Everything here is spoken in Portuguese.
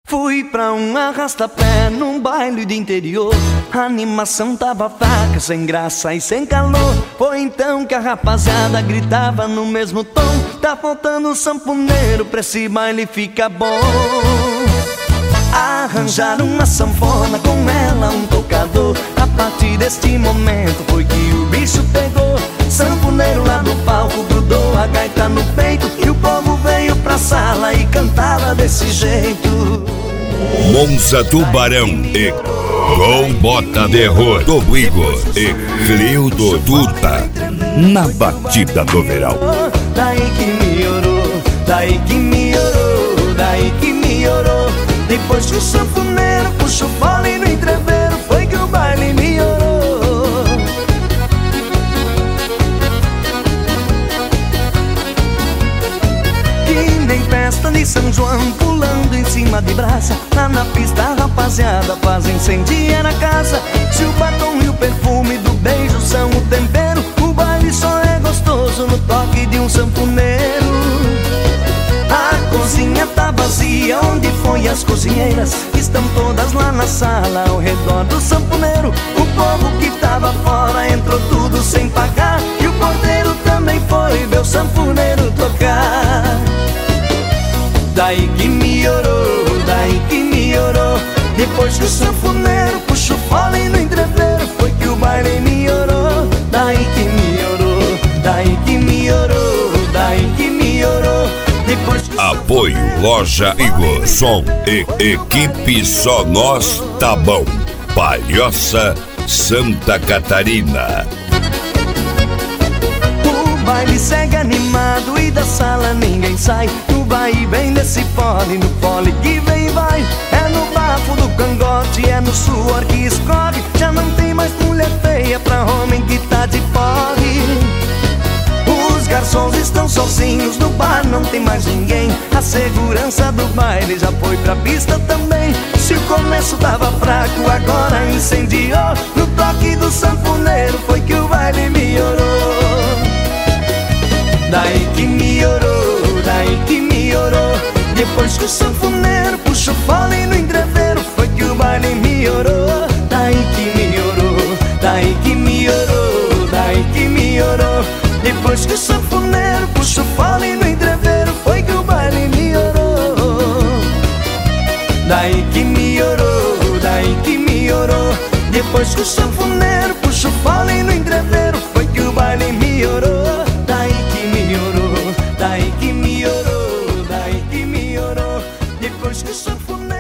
Fui pra um arrasta-pé num baile de interior. A animação tava fraca, sem graça e sem calor. Foi então que a rapaziada gritava no mesmo tom: tá faltando sanfoneiro pra esse baile ficar bom. Arranjaram uma sanfona, com ela um tocador. A partir deste momento foi que o bicho pegou. Sanfoneiro lá do palco grudou a gaita no peito, e o povo veio pra sala e cantava desse jeito. Monza Tubarão e com Bota de Ror do Igor e Cleudo Duta na batida do verão. Daí que melhorou, daí que melhorou, daí que melhorou. Depois que o sanfoneiro puxou fole no entreveiro, foi que o baile melhorou. Que nem festa de São João, pulando em cima de brasa. Lá na pista a rapaziada faz incendiar na casa. Se o batom e o perfume do beijo são o tempero, o baile só é gostoso no toque de um sanfoneiro. A cozinha tá vazia, onde foi as cozinheiras? Estão todas lá na sala, ao redor do sanfoneiro. O povo que tava fora entrou tudo sem pagar, e o porteiro também foi ver o sanfoneiro tocar. Daí que melhorou, daí que melhorou. Depois que o sanfoneiro puxou fole no entreveiro, foi que o baile melhorou. Daí que melhorou, daí que melhorou, daí que melhorou. Apoio Loja Igor, som e equipe Só Nós Tá Bom, Palhoça, Santa Catarina. O baile segue animado e da sala ninguém sai. No vai e vem desse fole, no fole que vem e vai. É no bafo do cangote, é no suor que escorre. Já não tem mais mulher feia pra homem que tá de porre. Os garçons estão sozinhos no bar, não tem mais ninguém. A segurança do baile já foi pra pista também. Se o começo tava fraco, agora incendiou. No toque do sanfoneiro foi que o baile melhorou. Daí que melhorou, daí que melhorou. Depois que o sanfoneiro puxou fole no entreveiro, foi que o baile melhorou. Daí que melhorou, daí que melhorou, daí que melhorou. Depois que o sanfoneiro puxou fole no entreveiro, foi que o baile melhorou. Daí que melhorou, daí que melhorou. Depois que o sanfoneiro puxou fole no entreveiro, foi que o baile melhorou. Daí que melhorou, daí que melhorou, daí que melhorou. Depois que o sanfoneiro